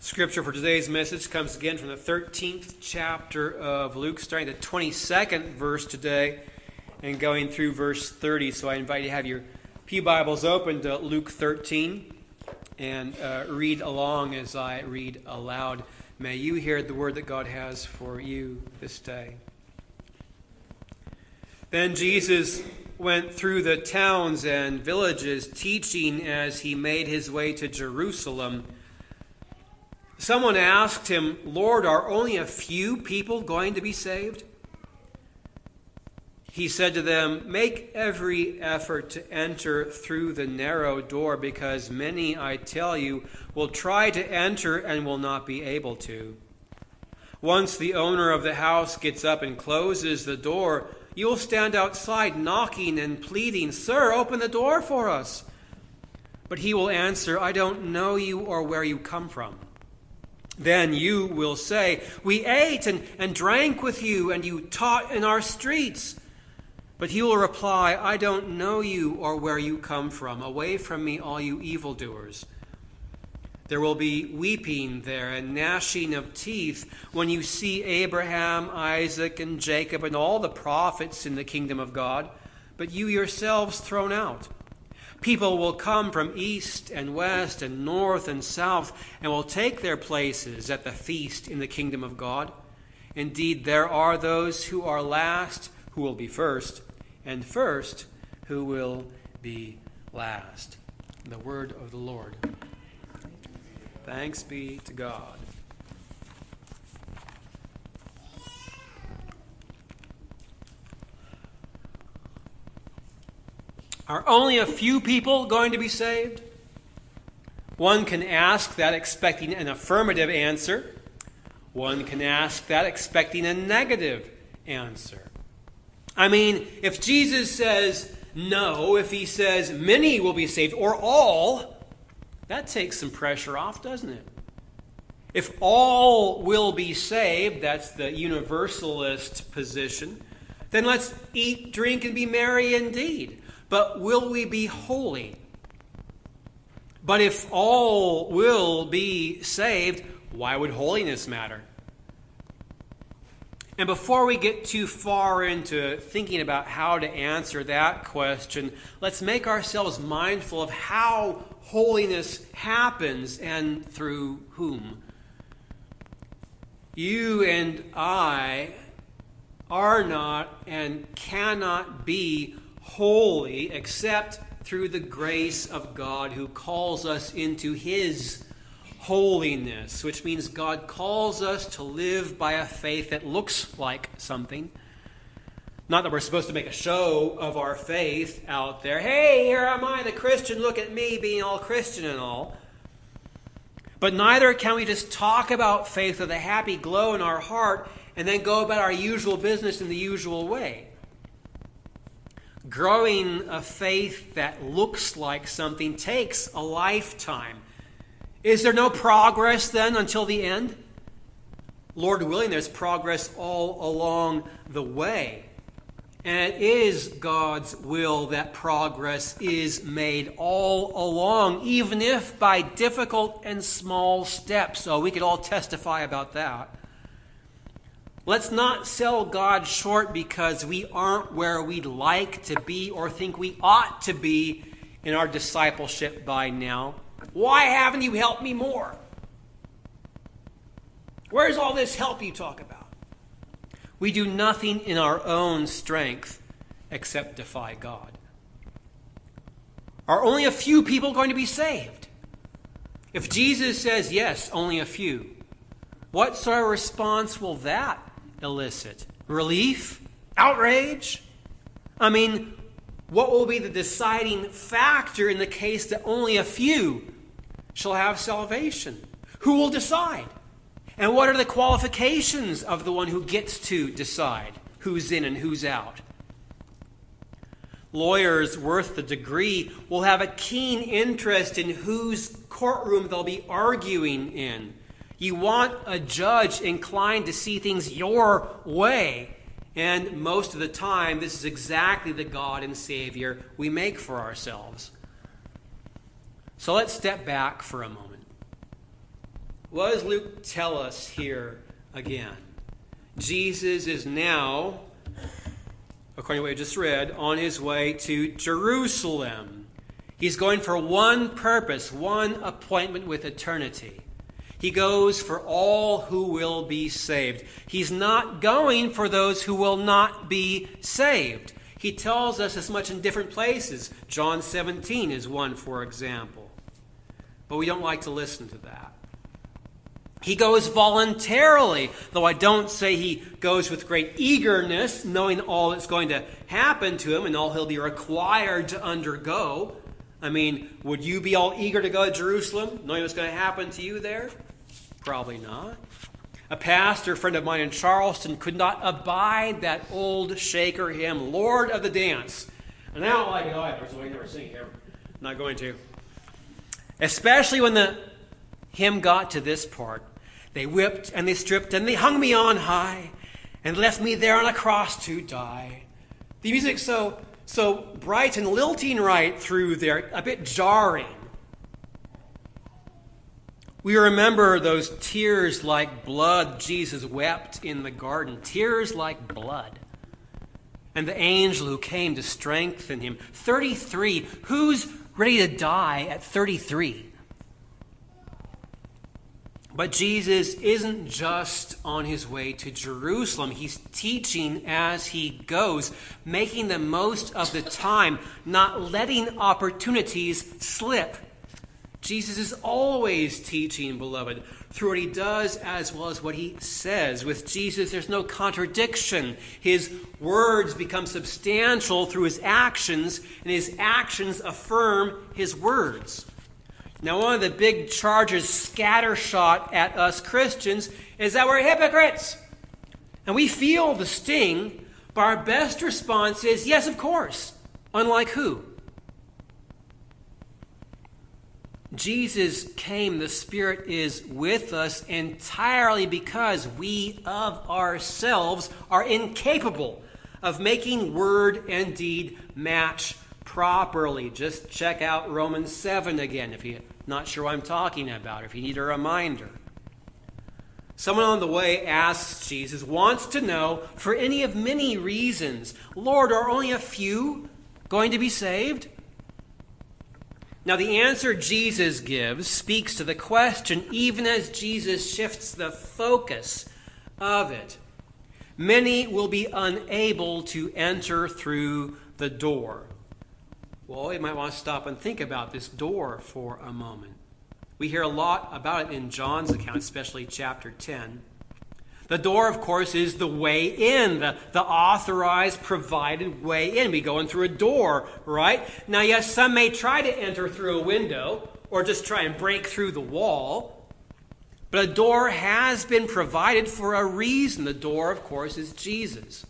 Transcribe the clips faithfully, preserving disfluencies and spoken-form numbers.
Scripture for today's message comes again from the thirteenth chapter of Luke, starting the twenty-second verse today and going through verse thirty. So I invite you to have your pew Bibles open to Luke thirteen and uh, read along as I read aloud. May you hear the word that God has for you this day. Then Jesus went through the towns and villages, teaching as he made his way to Jerusalem. Someone asked him, "Lord, are only a few people going to be saved?" He said to them, "Make every effort to enter through the narrow door, because many, I tell you, will try to enter and will not be able to. Once the owner of the house gets up and closes the door, you will stand outside knocking and pleading, 'Sir, open the door for us.' But he will answer, 'I don't know you or where you come from.' Then you will say, 'We ate and, and drank with you, and you taught in our streets.' But he will reply, 'I don't know you or where you come from. Away from me, all you evildoers.' There will be weeping there and gnashing of teeth when you see Abraham, Isaac, and Jacob, and all the prophets in the kingdom of God, but you yourselves thrown out. People will come from east and west and north and south and will take their places at the feast in the kingdom of God. Indeed, there are those who are last who will be first, and first who will be last." The word of the Lord. Thanks be to God. Are only a few people going to be saved? One can ask that expecting an affirmative answer. One can ask that expecting a negative answer. I mean, if Jesus says no, if he says many will be saved, or all, that takes some pressure off, doesn't it? If all will be saved, that's the universalist position, then let's eat, drink, and be merry indeed. But will we be holy? But if all will be saved, why would holiness matter? And before we get too far into thinking about how to answer that question, let's make ourselves mindful of how holiness happens and through whom. You and I are not and cannot be holy except through the grace of God, who calls us into his holiness, which means God calls us to live by a faith that looks like something. Not that we're supposed to make a show of our faith out there. Hey, here am I, the Christian, look at me being all Christian and all. But neither can we just talk about faith with a happy glow in our heart and then go about our usual business in the usual way. Growing a faith that looks like something takes a lifetime. Is there no progress then until the end? Lord willing, there's progress all along the way. And it is God's will that progress is made all along, even if by difficult and small steps. So we could all testify about that. Let's not sell God short because we aren't where we'd like to be or think we ought to be in our discipleship by now. Why haven't you helped me more? Where's all this help you talk about? We do nothing in our own strength except defy God. Are only a few people going to be saved? If Jesus says yes, only a few, what sort of response will that elicit? Relief? Outrage? I mean, what will be the deciding factor in the case that only a few shall have salvation? Who will decide? And what are the qualifications of the one who gets to decide who's in and who's out? Lawyers worth the degree will have a keen interest in whose courtroom they'll be arguing in. You want a judge inclined to see things your way. And most of the time, this is exactly the God and Savior we make for ourselves. So let's step back for a moment. What does Luke tell us here again? Jesus is now, according to what we just read, on his way to Jerusalem. He's going for one purpose, one appointment with eternity. He goes for all who will be saved. He's not going for those who will not be saved. He tells us as much in different places. John seventeen is one, for example. But we don't like to listen to that. He goes voluntarily, though I don't say he goes with great eagerness, knowing all that's going to happen to him and all he'll be required to undergo. I mean, would you be all eager to go to Jerusalem, knowing what's going to happen to you there? Probably not. A pastor friend of mine in Charleston could not abide that old Shaker hymn, Lord of the Dance. And I don't like it either, so I never sing here. I'm not going to. Especially when the hymn got to this part. They whipped and they stripped and they hung me on high and left me there on a cross to die. The music's so, so bright and lilting right through there, a bit jarring. We remember those tears like blood Jesus wept in the garden. Tears like blood. And the angel who came to strengthen him. thirty-three. Who's ready to die at thirty-three? But Jesus isn't just on his way to Jerusalem. He's teaching as he goes, making the most of the time, not letting opportunities slip. Jesus is always teaching, beloved, through what he does as well as what he says. With Jesus, there's no contradiction. His words become substantial through his actions, and his actions affirm his words. Now, one of the big charges scattershot at us Christians is that we're hypocrites. And we feel the sting, but our best response is, yes, of course. Unlike who? Jesus came, the Spirit is with us entirely because we of ourselves are incapable of making word and deed match properly. Just check out Romans seven again if you're not sure what I'm talking about, if you need a reminder. Someone on the way asks Jesus, wants to know, for any of many reasons, Lord, are only a few going to be saved? Now, the answer Jesus gives speaks to the question, even as Jesus shifts the focus of it. Many will be unable to enter through the door. Well, you might want to stop and think about this door for a moment. We hear a lot about it in John's account, especially chapter ten. The door, of course, is the way in, the, the authorized, provided way in. We go in through a door, right? Now, yes, some may try to enter through a window or just try and break through the wall. But a door has been provided for a reason. The door, of course, is Jesus.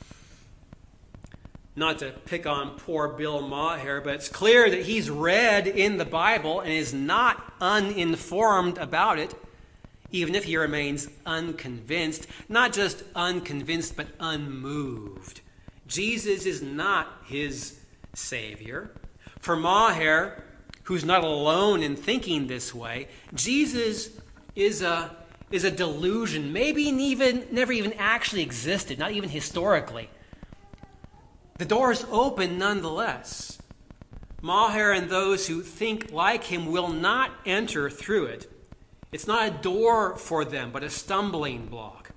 Not to pick on poor Bill Maher, but it's clear that he's read in the Bible and is not uninformed about it, even if he remains unconvinced. Not just unconvinced, but unmoved. Jesus is not his Savior. For Maher, who's not alone in thinking this way, Jesus is a, is a delusion, maybe even never even actually existed, not even historically. The door is open nonetheless. Maher and those who think like him will not enter through it. It's not a door for them, but a stumbling block.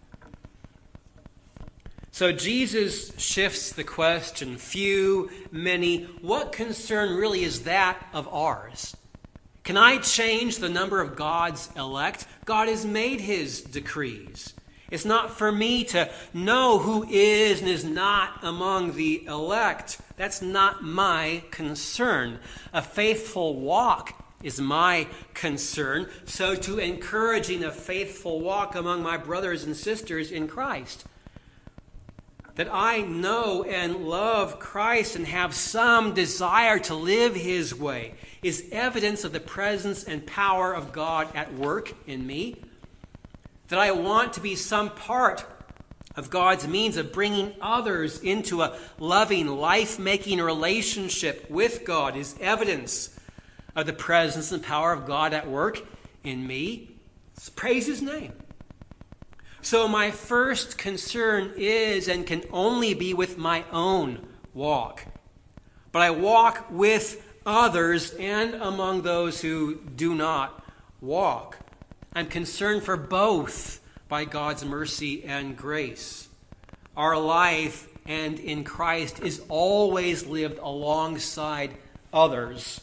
So Jesus shifts the question, few, many. What concern really is that of ours? Can I change the number of God's elect? God has made his decrees. It's not for me to know who is and is not among the elect. That's not my concern. A faithful walk is my concern. So to encouraging a faithful walk among my brothers and sisters in Christ. That I know and love Christ and have some desire to live his way is evidence of the presence and power of God at work in me. That I want to be some part of God's means of bringing others into a loving, life-making relationship with God is evidence of the presence and power of God at work in me. Praise his name. So my first concern is and can only be with my own walk. But I walk with others and among those who do not walk. I'm concerned for both by God's mercy and grace. Our life and in Christ is always lived alongside others.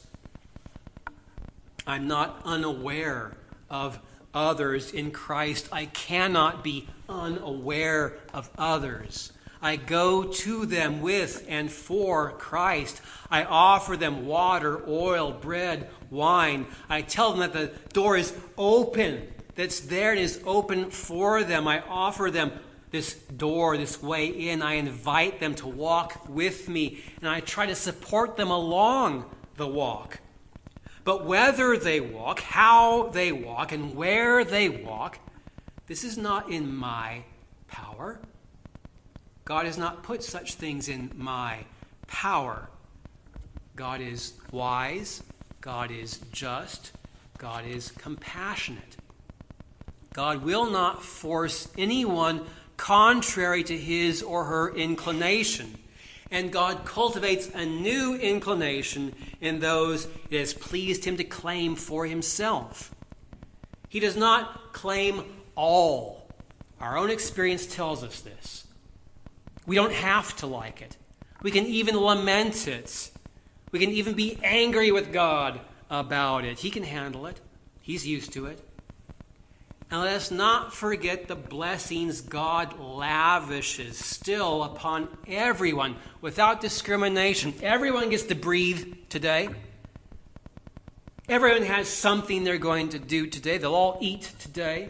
I'm not unaware of others in Christ. I cannot be unaware of others. I go to them with and for Christ. I offer them water, oil, bread, wine. I tell them that the door is open, that's there and is open for them. I offer them this door, this way in. I invite them to walk with me, and I try to support them along the walk. But whether they walk, how they walk, and where they walk, this is not in my power. God has not put such things in my power. God is wise. God is just. God is compassionate. God will not force anyone contrary to his or her inclination. And God cultivates a new inclination in those it has pleased him to claim for himself. He does not claim all. Our own experience tells us this. We don't have to like it. We can even lament it. We can even be angry with God about it. He can handle it. He's used to it. And let us not forget the blessings God lavishes still upon everyone without discrimination. Everyone gets to breathe today. Everyone has something they're going to do today. They'll all eat today.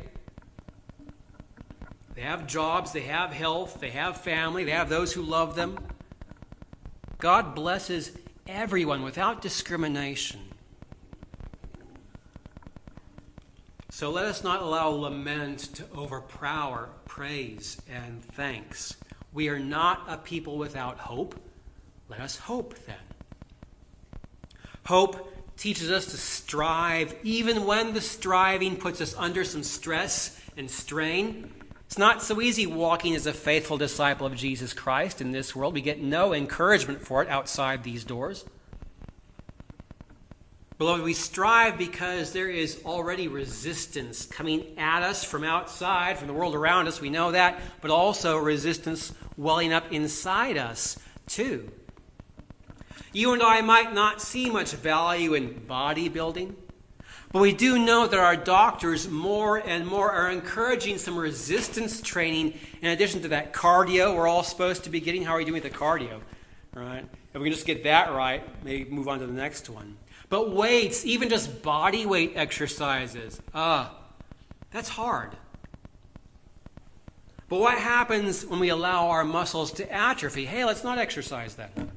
They have jobs, they have health, they have family, they have those who love them. God blesses everyone without discrimination. So let us not allow lament to overpower praise and thanks. We are not a people without hope. Let us hope then. Hope teaches us to strive even when the striving puts us under some stress and strain. It's not so easy walking as a faithful disciple of Jesus Christ in this world. We get no encouragement for it outside these doors. Beloved, we strive because there is already resistance coming at us from outside, from the world around us. We know that, but also resistance welling up inside us too. You and I might not see much value in bodybuilding, but we do know that our doctors more and more are encouraging some resistance training in addition to that cardio we're all supposed to be getting. How are you doing with the cardio? All right? If we can just get that right, maybe move on to the next one. But weights, even just body weight exercises, ah, uh, that's hard. But what happens when we allow our muscles to atrophy? Hey, let's not exercise then.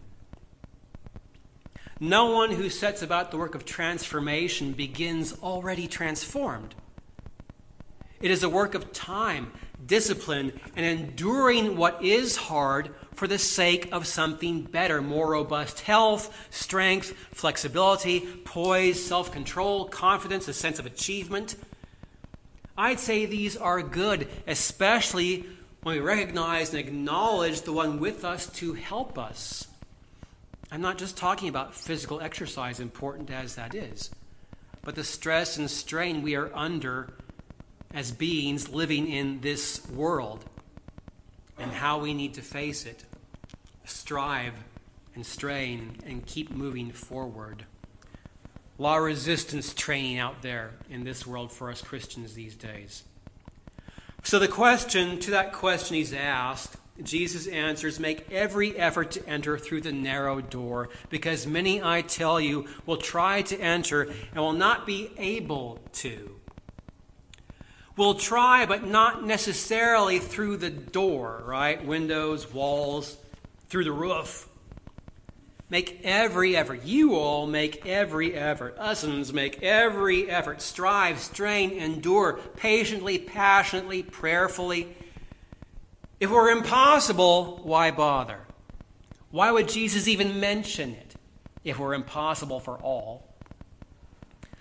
No one who sets about the work of transformation begins already transformed. It is a work of time, discipline, and enduring what is hard for the sake of something better, more robust health, strength, flexibility, poise, self-control, confidence, a sense of achievement. I'd say these are good, especially when we recognize and acknowledge the one with us to help us. I'm not just talking about physical exercise, important as that is, but the stress and strain we are under as beings living in this world and how we need to face it, strive and strain and keep moving forward. A lot of resistance training out there in this world for us Christians these days. So the question, to that question he's asked, Jesus answers, make every effort to enter through the narrow door, because many, I tell you, will try to enter and will not be able to. Will try, but not necessarily through the door, right? Windows, walls, through the roof. Make every effort. You all make every effort. Usins make every effort. Strive, strain, endure, patiently, passionately, prayerfully. If it were impossible, why bother? Why would Jesus even mention it if it were impossible for all?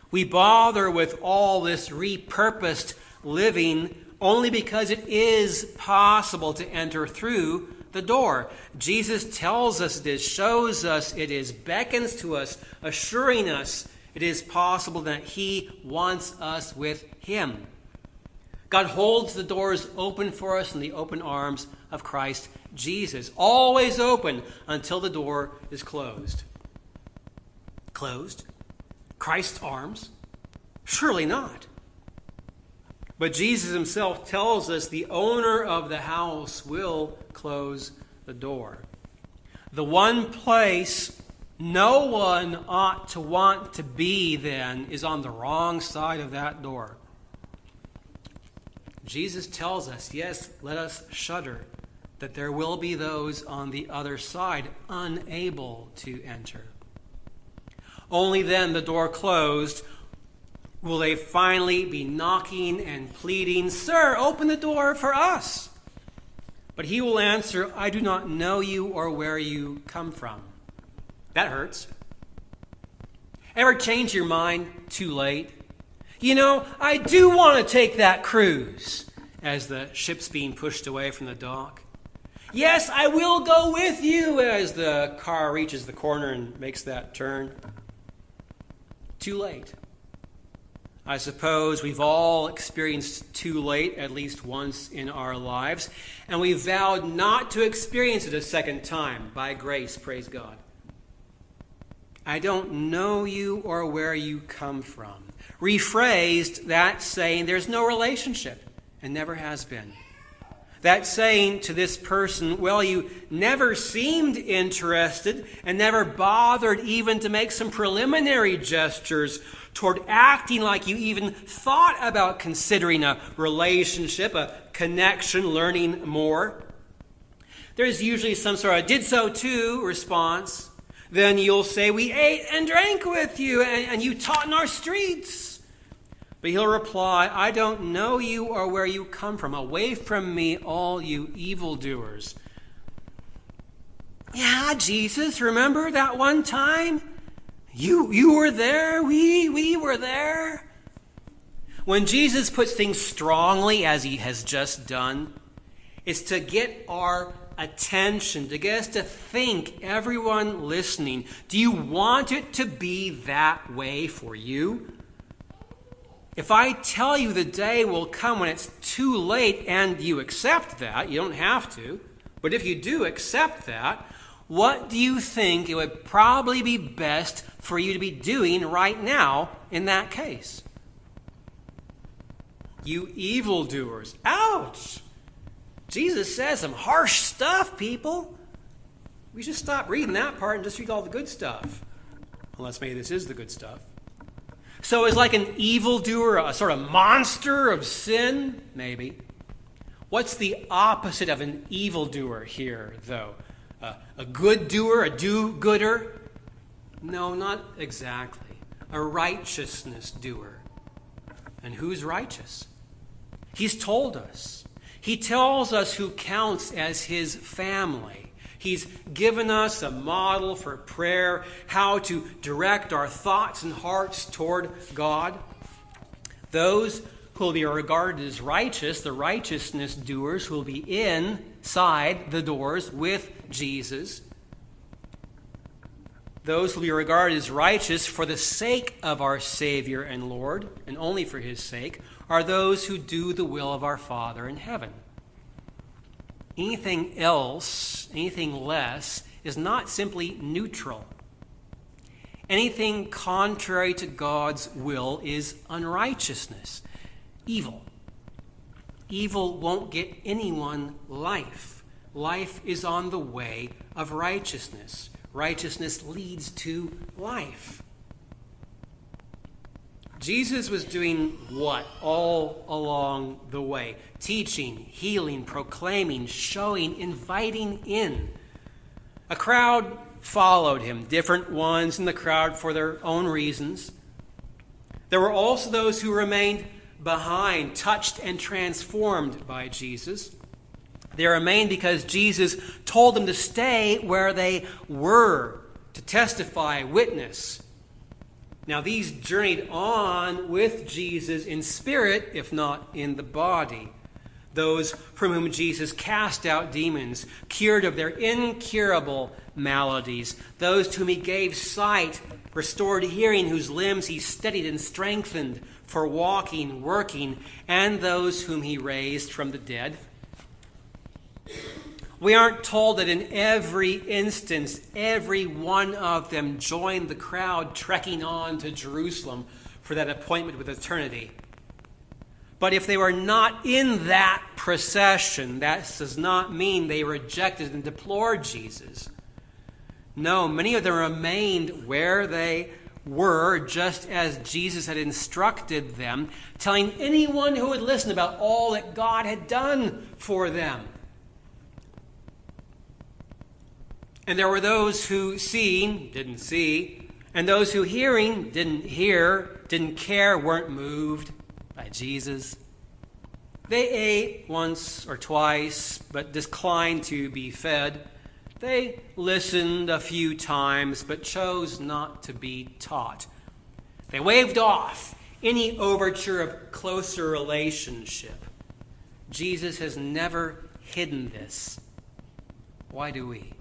We bother with all this repurposed living only because it is possible to enter through the door. Jesus tells us it is, shows us it is, beckons to us, assuring us it is possible that he wants us with him. God holds the doors open for us in the open arms of Christ Jesus, always open until the door is closed. Closed? Christ's arms? Surely not. But Jesus himself tells us the owner of the house will close the door. The one place no one ought to want to be then is on the wrong side of that door. Jesus tells us, yes, let us shudder, that there will be those on the other side unable to enter. Only then, the door closed, will they finally be knocking and pleading, "Sir, open the door for us." But he will answer, "I do not know you or where you come from." That hurts. Ever change your mind too late? You know, I do want to take that cruise, as the ship's being pushed away from the dock. Yes, I will go with you, as the car reaches the corner and makes that turn. Too late. I suppose we've all experienced too late at least once in our lives, and we vowed not to experience it a second time, by grace, praise God. I don't know you or where you come from. Rephrased, that saying, there's no relationship and never has been. That saying to this person, well, you never seemed interested and never bothered even to make some preliminary gestures toward acting like you even thought about considering a relationship, a connection, learning more. There's usually some sort of "did so too" response. Then you'll say, "We ate and drank with you, and, and you taught in our streets." But he'll reply, "I don't know you or where you come from. Away from me, all you evildoers." Yeah, Jesus, remember that one time? You you were there, we, we were there. When Jesus puts things strongly, as he has just done, it's to get our attention, to get us to think, everyone listening, do you want it to be that way for you? If I tell you the day will come when it's too late and you accept that, you don't have to, but if you do accept that, what do you think it would probably be best for you to be doing right now in that case? You evildoers. Ouch! Jesus says some harsh stuff, people. We should stop reading that part and just read all the good stuff. Unless maybe this is the good stuff. So is like an evildoer a sort of monster of sin? Maybe. What's the opposite of an evildoer here, though? Uh, a good doer, a do-gooder? No, not exactly. A righteousness doer. And who's righteous? He's told us. He tells us who counts as his family. He's given us a model for prayer, how to direct our thoughts and hearts toward God. Those who will be regarded as righteous, the righteousness doers who will be inside the doors with Jesus. Those who will be regarded as righteous for the sake of our Savior and Lord, and only for his sake, are those who do the will of our Father in heaven. Anything else, anything less, is not simply neutral. Anything contrary to God's will is unrighteousness, evil. Evil won't get anyone life. Life is on the way of righteousness. Righteousness leads to life. Jesus was doing what all along the way? Teaching, healing, proclaiming, showing, inviting in. A crowd followed him, different ones in the crowd for their own reasons. There were also those who remained behind, touched and transformed by Jesus. They remained because Jesus told them to stay where they were, to testify, witness. Now these journeyed on with Jesus in spirit, if not in the body. Those from whom Jesus cast out demons, cured of their incurable maladies. Those to whom he gave sight, restored hearing, whose limbs he steadied and strengthened for walking, working, and those whom he raised from the dead. We aren't told that in every instance, every one of them joined the crowd trekking on to Jerusalem for that appointment with eternity. But if they were not in that procession, that does not mean they rejected and deplored Jesus. No, many of them remained where they were, just as Jesus had instructed them, telling anyone who would listen about all that God had done for them. And there were those who seeing didn't see, and those who hearing didn't hear, didn't care, weren't moved by Jesus. They ate once or twice, but declined to be fed. They listened a few times, but chose not to be taught. They waved off any overture of closer relationship. Jesus has never hidden this. Why do we?